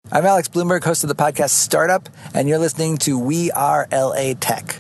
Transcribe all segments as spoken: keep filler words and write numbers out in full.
I'm Alex Bloomberg, host of the podcast Startup, and you're listening to We Are L A Tech.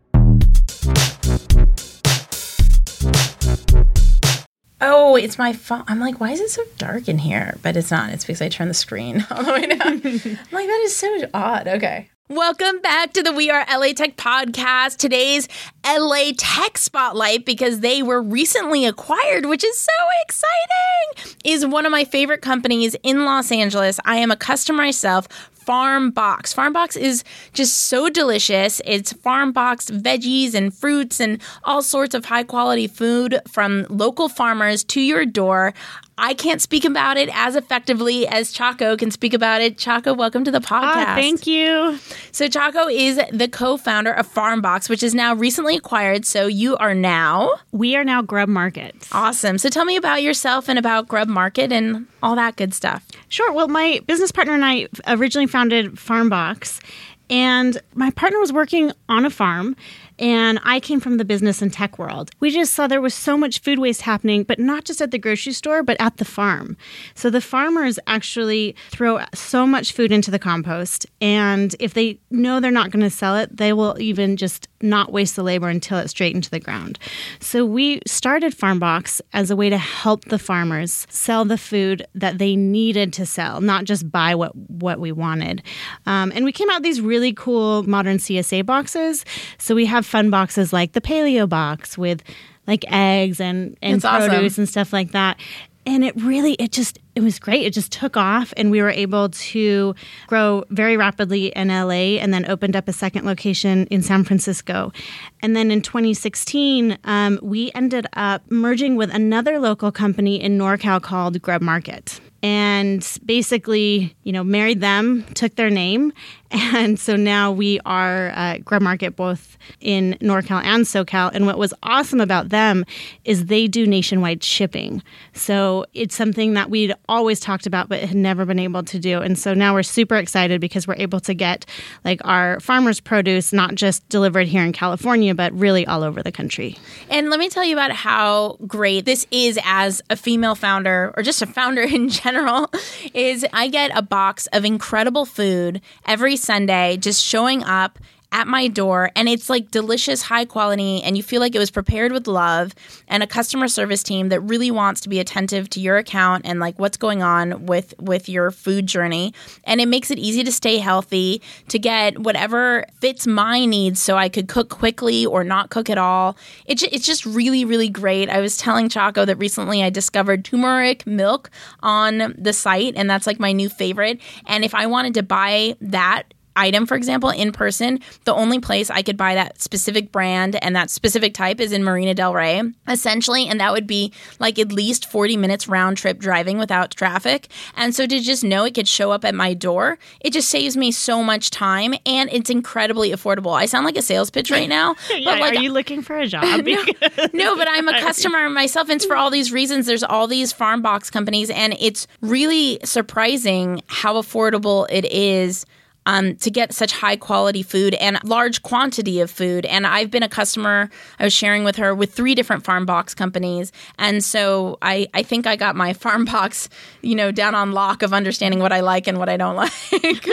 Oh, it's my phone. I'm like, why is it so dark in here? But it's not. It's because I turned the screen all the way down. I'm like, that is so odd. Okay. Welcome back to the We Are L A Tech podcast. Today's L A Tech Spotlight, because they were recently acquired, which is so exciting, is one of my favorite companies in Los Angeles. I am a customer myself. FarmBox. FarmBox is just so delicious. It's farm boxed veggies and fruits and all sorts of high quality food from local farmers to your door. I can't speak about it as effectively as Chaco can speak about it. Chaco, welcome to the podcast. Oh, thank you. So Chaco is the co-founder of FarmBox, which is now recently acquired. So you are now? We are now Grub Market. Awesome. So tell me about yourself and about Grub Market and all that good stuff. Sure. Well, my business partner and I originally founded FarmBox, and my partner was working on a farm, and I came from the business and tech world. We just saw there was so much food waste happening, but not just at the grocery store, but at the farm. So the farmers actually throw so much food into the compost, and if they know they're not going to sell it, they will even just not waste the labor until it's straight into the ground. So we started FarmBox as a way to help the farmers sell the food that they needed to sell, not just buy what, what we wanted. Um, and we came out with these really cool modern C S A boxes. So we have fun boxes like the Paleo box with like eggs and, and produce awesome. and stuff like that. And it really, it just, it was great. It just took off, and we were able to grow very rapidly in L A, and then opened up a second location in San Francisco. And then in twenty sixteen, um, we ended up merging with another local company in NorCal called Grub Market. And basically, you know, married them, took their name. And so now we are uh, Grub Market both in NorCal and SoCal. And what was awesome about them is they do nationwide shipping. So it's something that we'd always talked about but had never been able to do. And so now we're super excited because we're able to get like our farmers' produce not just delivered here in California, but really all over the country. And let me tell you about how great this is as a female founder, or just a founder in general, is I get a box of incredible food every Sunday just showing up at my door, and it's like delicious, high quality, and you feel like it was prepared with love, and a customer service team that really wants to be attentive to your account and like what's going on with with your food journey. And it makes it easy to stay healthy, to get whatever fits my needs so I could cook quickly or not cook at all. It, it's just really, really great. I was telling Chaco that recently I discovered turmeric milk on the site, and that's like my new favorite. And if I wanted to buy that item, for example, in person, the only place I could buy that specific brand and that specific type is in Marina Del Rey, essentially. And that would be like at least forty minutes round trip driving without traffic. And so to just know it could show up at my door, it just saves me so much time, and it's incredibly affordable. I sound like a sales pitch right now. yeah, but like, are you looking for a job? no, no, but I'm a customer myself, and it's for all these reasons. There's all these farm box companies, and it's really surprising how affordable it is Um, to get such high quality food and large quantity of food. And I've been a customer, I was sharing with her, with three different farm box companies. And so I, I think I got my farm box, you know, down on lock of understanding what I like and what I don't like.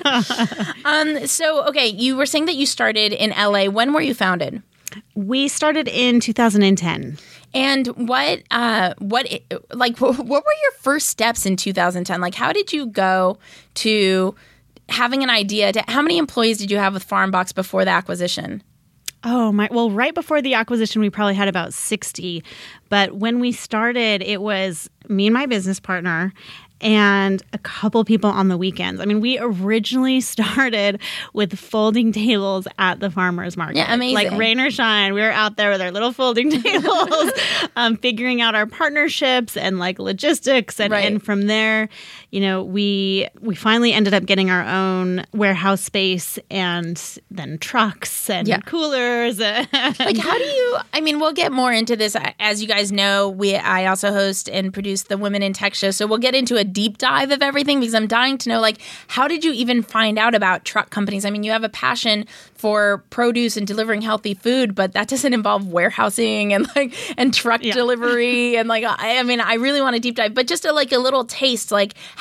um, so, okay, you were saying that you started in L A. When were you founded? We started in two thousand ten. And what, uh, what, like, what were your first steps in two thousand ten? Like, how did you go to having an idea to how many employees did you have with FarmBox before the acquisition? Oh, my. Well, right before the acquisition, we probably had about sixty. But when we started, it was me and my business partner and a couple people on the weekends. I mean, we originally started with folding tables at the farmers market. Yeah, amazing. Like rain or shine, we were out there with our little folding tables, um, figuring out our partnerships and like logistics. And, right. and from there, you know, we we finally ended up getting our own warehouse space and then trucks and yeah. coolers. And like, how do you, I mean, we'll get more into this. As you guys know, we I also host and produce the Women in Tech show. So we'll get into a deep dive of everything, because I'm dying to know, like, how did you even find out about truck companies? I mean, you have a passion for produce and delivering healthy food, but that doesn't involve warehousing and like and truck yeah. delivery and like I, I mean, I really want to deep dive. But just a, like a little taste, like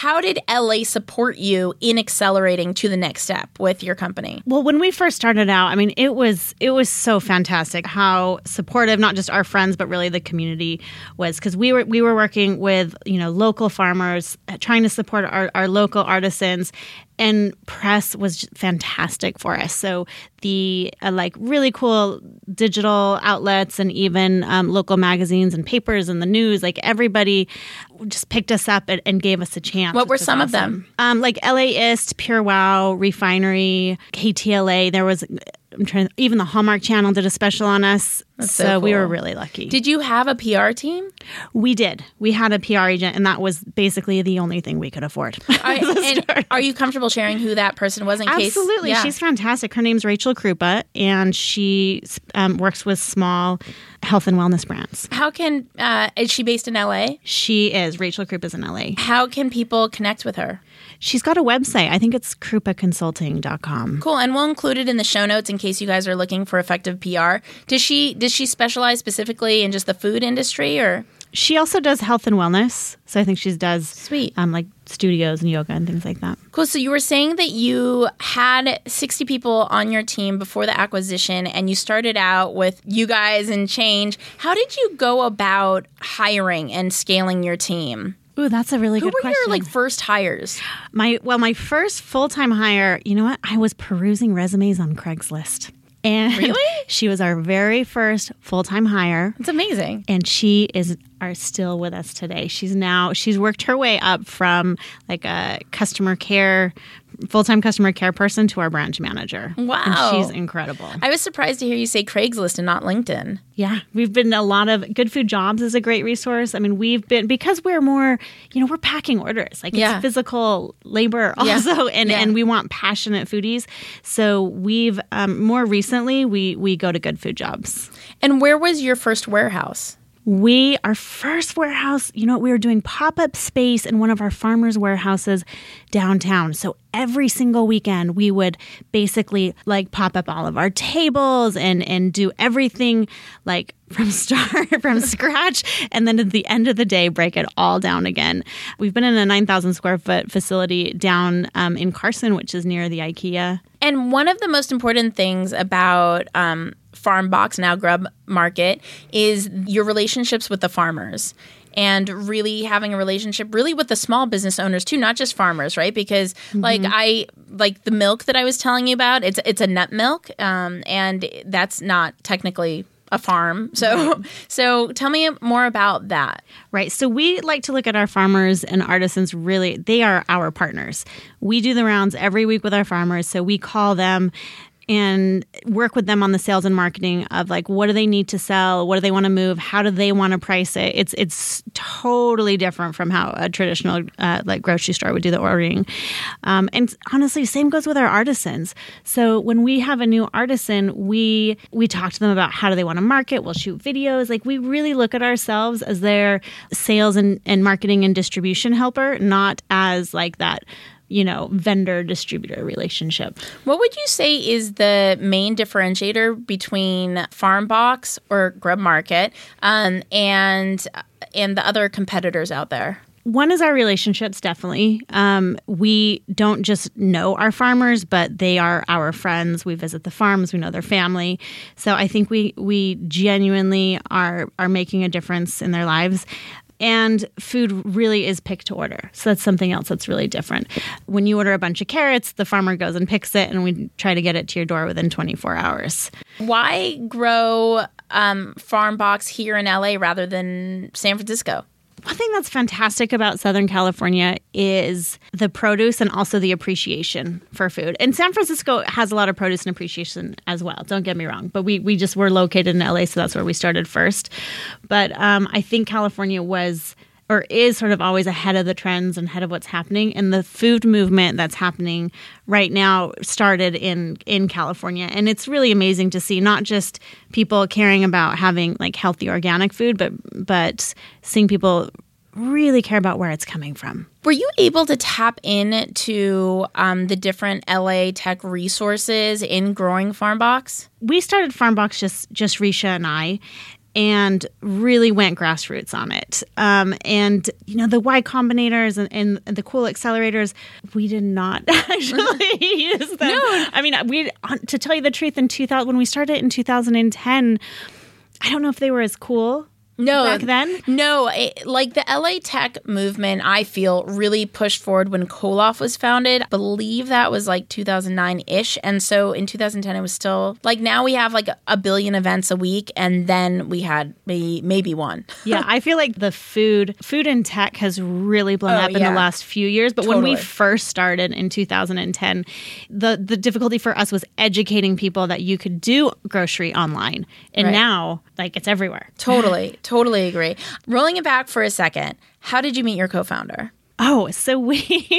how did L A support you in accelerating to the next step with your company? Well, when we first started out, I mean, it was it was so fantastic how supportive not just our friends but really the community was, because we were we were working with, you know, local farmers, trying to support our, our local artisans. And press was fantastic for us. So the uh, like really cool digital outlets and even um, local magazines and papers and the news, like everybody just picked us up and, and gave us a chance. What were some awesome. of them? Um, like LAist, Pure Wow, Refinery, K T L A. There was, I'm trying. Even the Hallmark Channel did a special on us. That's so so cool. We were really lucky. Did you have a P R team? We did. We had a P R agent, and that was basically the only thing we could afford. Are, and are you comfortable sharing who that person was in Absolutely. case? Absolutely. Yeah. She's fantastic. Her name's Rachel Krupa, and she um, works with small health and wellness brands. How can, uh, is she based in L A? She is. Rachel Krupa's in L A. How can people connect with her? She's got a website. I think it's krupa consulting dot com. Cool. And we'll include it in the show notes in case you guys are looking for effective P R. Does she does she specialize specifically in just the food industry, or? She also does health and wellness. So I think she does Sweet. Um, like studios and yoga and things like that. Cool. So you were saying that you had sixty people on your team before the acquisition, and you started out with you guys and change. How did you go about hiring and scaling your team? Ooh, that's a really Who good were question. your like first hires? My well, my first full-time hire, you know what? I was perusing resumes on Craigslist. And really? She was our very first full-time hire. It's amazing. And she is are still with us today. She's now she's worked her way up from like a customer care full-time customer care person to our branch manager. Wow. And she's incredible. I was surprised to hear you say Craigslist and not LinkedIn. Yeah. We've been a lot of Good Food Jobs is a great resource. I mean, we've been, because we're more, you know, we're packing orders. Like yeah. it's physical labor also. Yeah. And, yeah. and we want passionate foodies. So we've, um, more recently, we, we go to Good Food Jobs. And where was your first warehouse? We, our first warehouse, you know, we were doing pop-up space in one of our farmers' warehouses downtown. So every single weekend, we would basically like pop up all of our tables and, and do everything like from start, from scratch. And then at the end of the day, break it all down again. We've been in a nine thousand square foot facility down um, in Carson, which is near the IKEA. And one of the most important things about um, FarmBox, now Grub Market, is your relationships with the farmers. And really having a relationship really with the small business owners too, not just farmers, right? Because mm-hmm. like I like the milk that I was telling you about, it's it's a nut milk, um, and that's not technically a farm. So right. so tell me more about that. Right. So we like to look at our farmers and artisans really, they are our partners. We do the rounds every week with our farmers. So we call them and work with them on the sales and marketing of like, what do they need to sell? What do they want to move? How do they want to price it? It's it's totally different from how a traditional uh, like grocery store would do the ordering. Um, and honestly, same goes with our artisans. So when we have a new artisan, we we talk to them about how do they want to market. We'll shoot videos. Like we really look at ourselves as their sales and, and marketing and distribution helper, not as like that, you know, vendor distributor relationship. What would you say is the main differentiator between FarmBox or Grub Market um, and and the other competitors out there? One is our relationships, definitely. Um, we don't just know our farmers, but they are our friends. We visit the farms. We know their family. So I think we we genuinely are are making a difference in their lives. And food really is pick to order. So that's something else that's really different. When you order a bunch of carrots, the farmer goes and picks it, and we try to get it to your door within twenty-four hours. Why grow um, FarmBox here in L A rather than San Francisco? One thing that's fantastic about Southern California is the produce and also the appreciation for food. And San Francisco has a lot of produce and appreciation as well. Don't get me wrong. But we, we just were located in L A, so that's where we started first. But um, I think California was or is sort of always ahead of the trends and ahead of what's happening. And the food movement that's happening right now started in, in California. And it's really amazing to see not just people caring about having like healthy organic food, but but seeing people really care about where it's coming from. Were you able to tap into um, the different L A tech resources in growing FarmBox? We started FarmBox, just, just Risha and I. and really went grassroots on it. Um, and, you know, the Y Combinators and, and the cool accelerators, we did not actually use them. No. I mean, we, to tell you the truth, in two thousand, when we started in two thousand ten, I don't know if they were as cool. No, back then? No, it, like the L A Tech movement, I feel really pushed forward when Koloff was founded. I believe that was like two thousand nine-ish. And so in two thousand ten, it was still like now we have like a billion events a week. And then we had maybe, maybe one. Yeah, I feel like the food, food and tech has really blown Oh, up in yeah. the last few years. But when we Totally. first started in two thousand ten, the, the difficulty for us was educating people that you could do grocery online. And Right. now, like, it's everywhere. Totally, totally agree. Rolling it back for a second, how did you meet your co-founder? Oh, so we,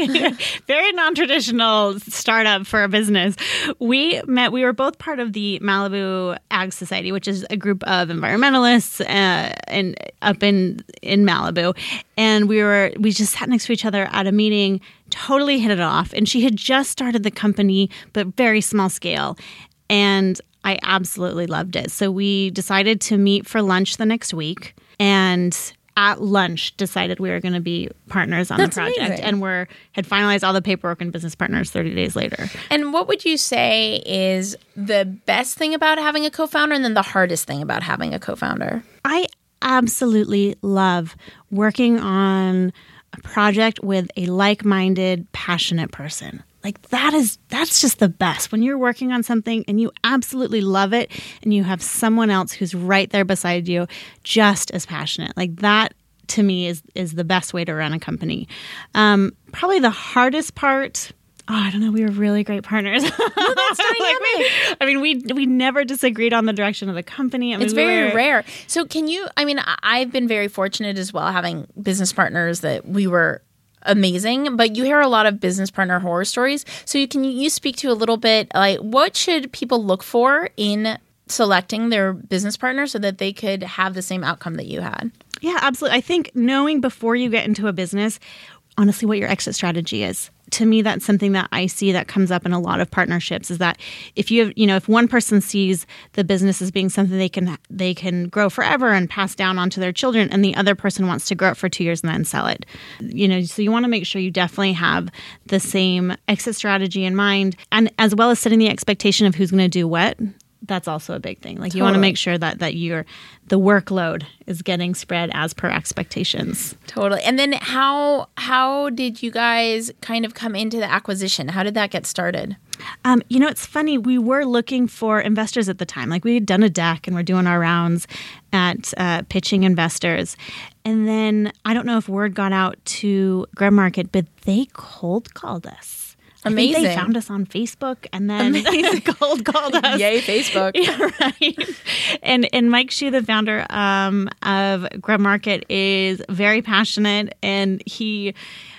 very non-traditional startup for a business. We met, we were both part of the Malibu Ag Society, which is a group of environmentalists uh, and up in, in Malibu. And we were, we just sat next to each other at a meeting, totally hit it off. And she had just started the company, but very small scale. And I absolutely loved it. So we decided to meet for lunch the next week, and at lunch decided we were going to be partners on That's the project. amazing. And we're had finalized all the paperwork and business partners thirty days later. And what would you say is the best thing about having a co-founder and then the hardest thing about having a co-founder? I absolutely love working on a project with a like-minded, passionate person. Like that is, that's just the best. When you're working on something and you absolutely love it and you have someone else who's right there beside you just as passionate. Like that to me is is the best way to run a company. Um, probably the hardest part, oh, I don't know, we were really great partners. Well, that's dynamic. Like we, I mean, we we never disagreed on the direction of the company. I mean, It's we very were- rare. So can you, I mean, I- I've been very fortunate as well having business partners that we were amazing, but you hear a lot of business partner horror stories. So you can you speak to a little bit, like what should people look for in selecting their business partner so that they could have the same outcome that you had? Yeah, absolutely. I think knowing before you get into a business, honestly, what your exit strategy is. To me, that's something that I see that comes up in a lot of partnerships is that if you have, you know, if one person sees the business as being something they can they can grow forever and pass down onto their children, and the other person wants to grow it for two years and then sell it, you know, so you want to make sure you definitely have the same exit strategy in mind, and as well as setting the expectation of who's going to do what. That's also a big thing. Like you want to Totally. make sure that that your the workload is getting spread as per expectations. Totally. And then how how did you guys kind of come into the acquisition? How did that get started? Um, you know, it's funny. We were looking for investors at the time. Like we had done a deck and we're doing our rounds at uh, pitching investors. And then I don't know if word got out to Grub Market, but they cold called us. I think Amazing. they found us on Facebook and then cold called us. Yay, Facebook. Yeah, right. And and Mike Hsu, the founder um, of Grub Market, is very passionate, and he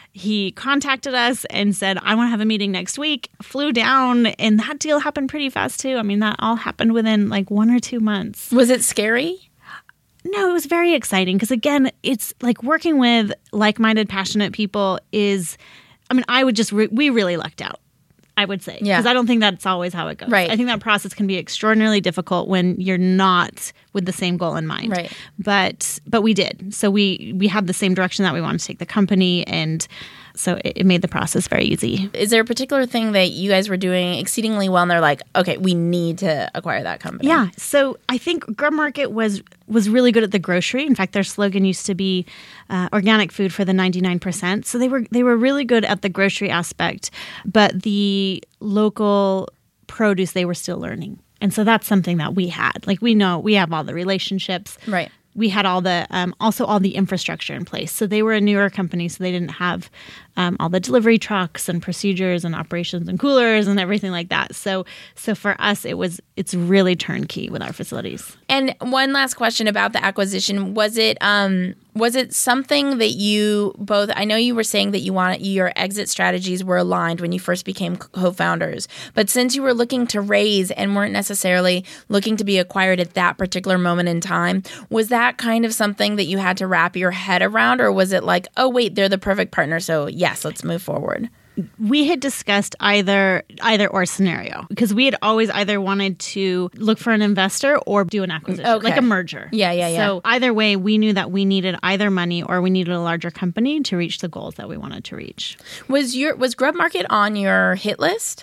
he contacted us and said, "I want to have a meeting next week." Flew down, and that deal happened pretty fast too. I mean, that all happened within like one or two months. Was it scary? No, it was very exciting because again, it's like working with like-minded, passionate people is. I mean, I would just, re- we really lucked out, I would say. Yeah. Because I don't think that's always how it goes. Right. I think that process can be extraordinarily difficult when you're not with the same goal in mind. Right. But but we did. So we, we had the same direction that we wanted to take the company. And so it, it made the process very easy. Is there a particular thing that you guys were doing exceedingly well and they're like, okay, we need to acquire that company? Yeah. So I think Grub Market was was really good at the grocery. In fact, their slogan used to be uh, organic food for the ninety-nine percent. So they were they were really good at the grocery aspect, but the local produce they were still learning. And so that's something that we had. Like we know we have all the relationships. Right. We had all the um, also all the infrastructure in place. So they were a newer company, so they didn't have um, all the delivery trucks and procedures and operations and coolers and everything like that. So so for us, it was it's really turnkey with our facilities. And one last question about the acquisition. Was it um was it something that you both, I know you were saying that you wanted, your exit strategies were aligned when you first became co-founders, but since you were looking to raise and weren't necessarily looking to be acquired at that particular moment in time, was that kind of something that you had to wrap your head around, or was it like, oh wait, they're the perfect partner, so yes, let's move forward? we had discussed either either or scenario because we had always either wanted to look for an investor or do an acquisition, Okay. like a merger. Yeah, yeah, yeah. So either way, we knew that we needed either money or we needed a larger company to reach the goals that we wanted to reach. Was your was Grub Market on your hit list?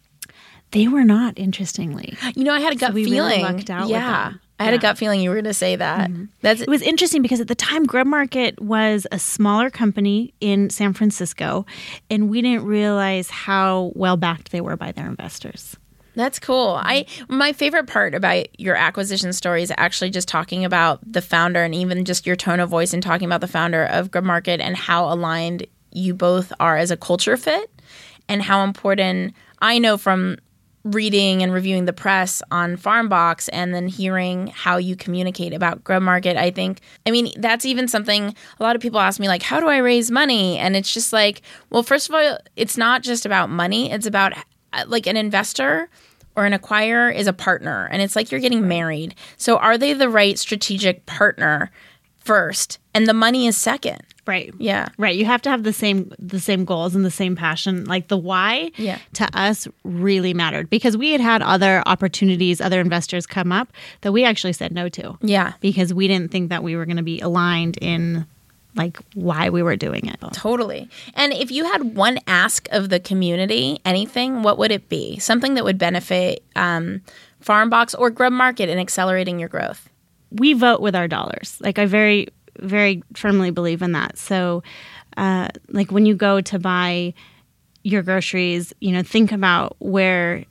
They were not, interestingly. You know, I had a gut we really feeling. lucked out with yeah. them. I had a Yeah. gut feeling you were going to say that. That's It was interesting because at the time, Grub Market was a smaller company in San Francisco, and we didn't realize how well backed they were by their investors. That's cool. I my favorite part about your acquisition story is actually just talking about the founder and even just your tone of voice and talking about the founder of Grub Market and how aligned you both are as a culture fit and how important I know from reading and reviewing the press on FarmBox and then hearing how you communicate about Grub Market. I think, I mean, that's even something a lot of people ask me, like, how do I raise money? And it's just like, well, first of all, it's not just about money. It's about like an investor or an acquirer is a partner. And it's like you're getting married. So are they the right strategic partner first? And the money is second. Right. Yeah. Right. You have to have the same the same goals and the same passion. Like the why Yeah. to us really mattered because we had had other opportunities, other investors come up that we actually said no to. Yeah. Because we didn't think that we were going to be aligned in like why we were doing it. Totally. And if you had one ask of the community, anything, what would it be? Something that would benefit um, FarmBox or Grub Market in accelerating your growth. We vote with our dollars. Like I very, very firmly believe in that. So uh, like when you go to buy your groceries, you know, think about where,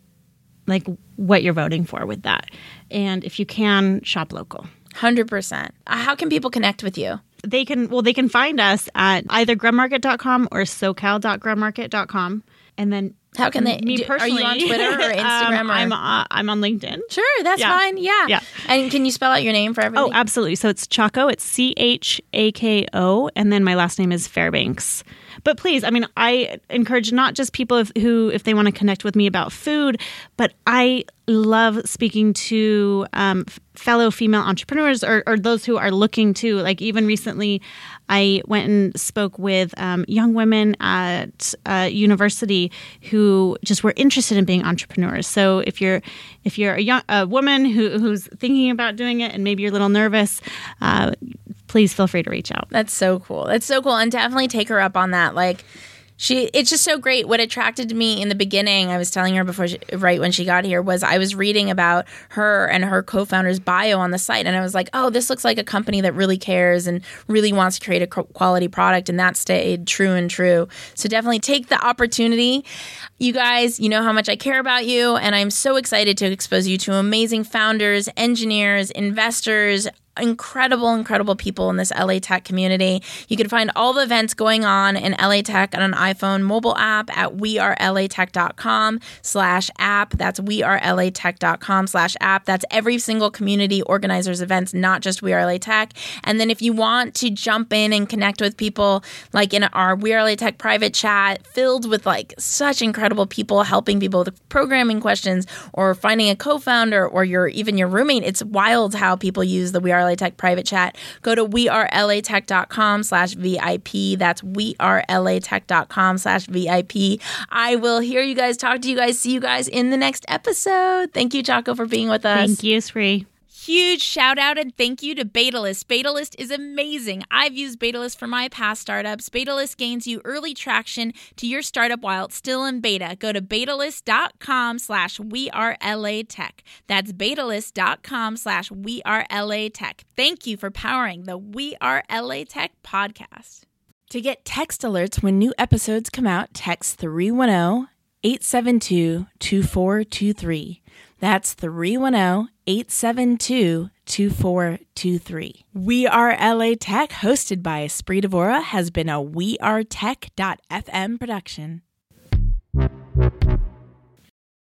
like what you're voting for with that. And if you can, shop local. one hundred percent. How can people connect with you? They can, well, they can find us at either grub market dot com or socal dot grub market dot com. And then How can they? me do- personally, Are you on Twitter or Instagram? um, or? I'm, uh, I'm on LinkedIn. Sure, that's Yeah. fine. Yeah. Yeah. And can you spell out your name for everybody? Oh, absolutely. So it's Chaco. It's C H A K O. And then my last name is Fairbanks. But please, I mean, I encourage not just people if, who, if they want to connect with me about food, but I love speaking to um, f- fellow female entrepreneurs or, or those who are looking to, like even recently, I went and spoke with um, young women at uh, university who just were interested in being entrepreneurs. So if you're if you're a young a woman who, who's thinking about doing it and maybe you're a little nervous, uh, please feel free to reach out. That's so cool. That's so cool. And definitely take her up on that. Like, she, it's just so great. What attracted me in the beginning, I was telling her before, she, right when she got here, was I was reading about her and her co-founder's bio on the site. And I was like, oh, this looks like a company that really cares and really wants to create a quality product. And that stayed true and true. So definitely take the opportunity. You guys, you know how much I care about you. And I'm so excited to expose you to amazing founders, engineers, investors, incredible, incredible people in this L A Tech community. You can find all the events going on in L A Tech on an iPhone mobile app at wearelatech.com slash app. That's wearelatech.com slash app. That's every single community organizer's events, not just We Are L A Tech. And then if you want to jump in and connect with people, like in our We Are L A Tech private chat filled with like such incredible people helping people with programming questions or finding a co-founder or your even your roommate, it's wild how people use the We Are L A Tech private chat. Go to wearelatech.com slash VIP. That's wearelatech.com slash VIP. I will hear you guys, talk to you guys, see you guys in the next episode. Thank you, Chaco, for being with us. Thank you, Sri. Huge shout out and thank you to Betalist. Betalist is amazing. I've used Betalist for my past startups. Betalist gains you early traction to your startup while it's still in beta. Go to betalist.com slash we are LA Tech. That's betalist.com slash we are LA Tech. Thank you for powering the We Are L A Tech podcast. To get text alerts when new episodes come out, text three one zero, eight seven two, two four two three. That's three one zero, eight seven two, two four two three. We Are L A Tech, hosted by Esprit Devora, has been a we are tech dot f m production.